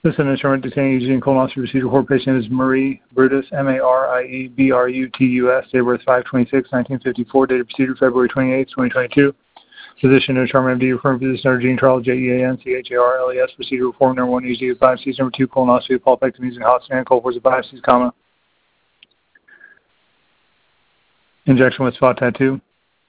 This is an instrument detaining using colonoscopy procedure for patient is Marie Brutus, M-A-R-I-E-B-R-U-T-U-S, date of birth 5/26/1954, date of procedure February 28, 2022. Physician to determine MD, referring physician under gene trial, JEANCHARLES, procedure reform number 1, UG of biopsies, number 2, colonoscopy, polypectomy using hot stand, cohorts of biopsies, comma. Injection with spot tattoo.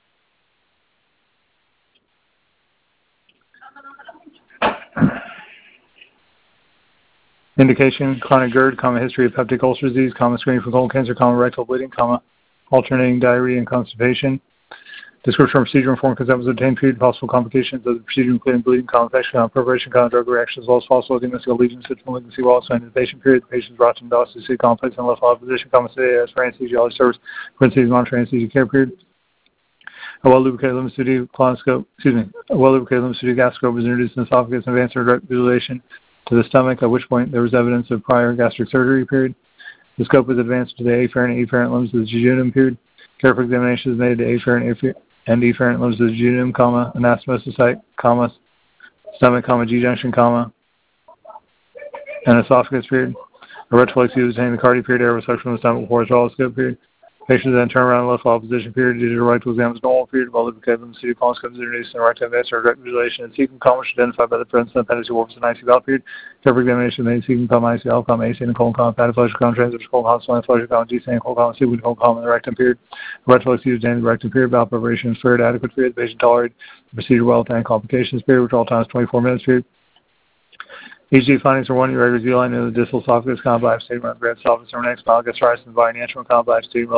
Indication, chronic GERD, comma, history of peptic ulcer disease, comma, screening for colon cancer, comma, rectal bleeding, comma, alternating diarrhea and constipation. Description of procedure and form consent was obtained. Period. Possible complications of the procedure including bleeding, comma, infection, comma, preparation, comma, drug reactions, as well as possibility of lesions, such malignancy while assigned to the patient. Period. The patient's brought to endoscopy complex and left off position, comma, today as for anesthesiology service, parentheses, monitoring anesthesia care. Period. A well-lubricated lymphocytic gastroscope was introduced in the esophagus and advanced direct visualization to the stomach, at which point there was evidence of prior gastric surgery. Period. The scope was advanced to the afferent and efferent limbs of the jejunum. Period. Careful examination is made to afferent and efferent limbs of the jejunum, comma, anastomosis site, comma, stomach, comma, G-junction, comma, and esophagus. Period. A retroflex was obtained in the cardiac. Period. Air was sucked from the stomach before a swallow scope. Period. Patient then turned around and left off position. Period. Due to the rectal exam was normal. Period. While lubricated lymphocytic colonoscope was introduced in the rectal advanced direct visualization and cecum, comma, was identified by the presence of appendix warps and IC valve. Period. Careful examination made cecum, comma, IC valve, comma, AC and colon, comma, pathological, comma, transverse colon, comma, spline, flush, comma, G-sand, colon, comma, cecum, colon, comma, in the rectum. Period. Rectal was obtained in the rectum. Period. Bowel preparation was fair, adequate. Period. The patient tolerated the procedure well without complications. Period. Withdrawal time is 24 minutes. Period. EG findings are 1, irregular Z line in the distal esophagus, comma, biopsy, around grand esophagus, or next, bowel gastritis, and body natural, comma, biopsy,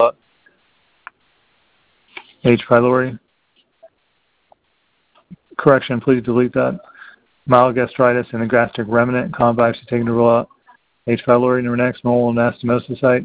H. pylori. Correction, please delete that. Mild gastritis and a gastric remnant, comma, biopsy taken to rule out H. pylori. Number next, normal anastomosis site.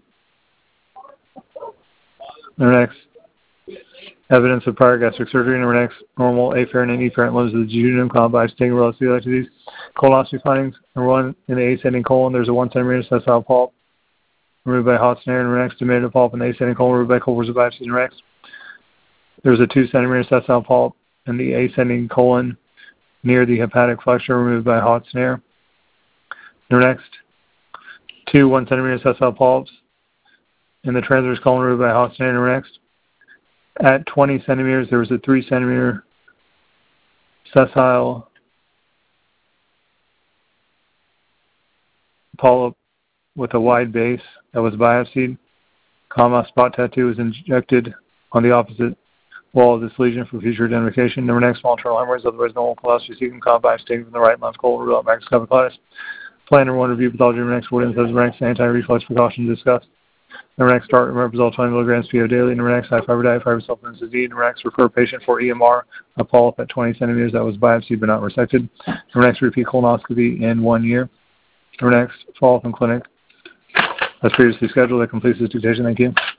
Number next, evidence of prior gastric surgery. Number next, normal afferent and efferent limbs of the jejunum, comma, biopsy taken to rule out celiac disease. Colonoscopy findings. Number 1, in the ascending colon, there's a 1 centimeter sessile polyp removed by hot snare. Number next, diminutive polyp in the ascending colon removed by cohorts of biopsies. Number next, there's a 2 centimeter sessile polyp in the ascending colon near the hepatic flexure removed by hot snare. Next, 2 1 centimeter sessile polyps in the transverse colon removed by hot snare. Next, at 20 centimeters, there was a 3 centimeter sessile polyp with a wide base that was biopsied, comma, spot tattoo was injected on the opposite wall of this lesion for future identification. Number next, small internal hemorrhoids, otherwise normal colostomy cecum, comma, biopsy taken from the right and left colon, rule out macroscopic colitis. Plan number 1, review pathology. Number next, word instead of next, anti-reflux precautions discussed. Number next, start remember 20 milligrams PO daily. Number next, high fiber diet, fiber supplements is needed. Number next, refer patient for EMR, a polyp at 20 centimeters that was biopsied but not resected. Number next, repeat colonoscopy in 1 year. Number next, follow-up in clinic as previously scheduled. That completes this dictation. Thank you.